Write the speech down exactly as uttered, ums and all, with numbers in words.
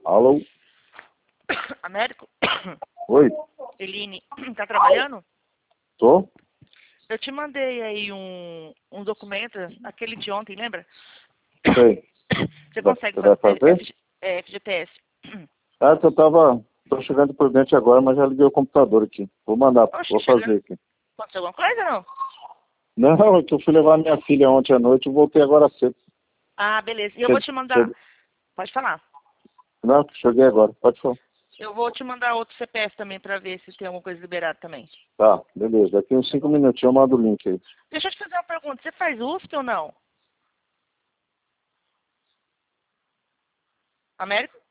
Alô? Américo? Oi? Eline, tá trabalhando? Tô? Eu te mandei aí um, um documento, aquele de ontem, lembra? Sei. Você Vai- consegue Você vai fazer fazer? F, é, F G T S? Ah, que eu tava... Tô chegando por dentro agora, mas já liguei o computador aqui. Vou mandar, Oxe, vou chegando. fazer aqui. Aconteceu alguma coisa ou não? Não, é que eu fui levar minha filha ontem à noite e voltei agora cedo. Ah, beleza. E eu vou Che- te mandar. che- Pode falar. Não, cheguei agora. Pode falar. Eu vou te mandar outro C P F também pra ver se tem alguma coisa liberada também. Tá, beleza. Daqui uns cinco minutinhos eu mando o link aí. Deixa eu te fazer uma pergunta. Você faz U S P ou não? Américo?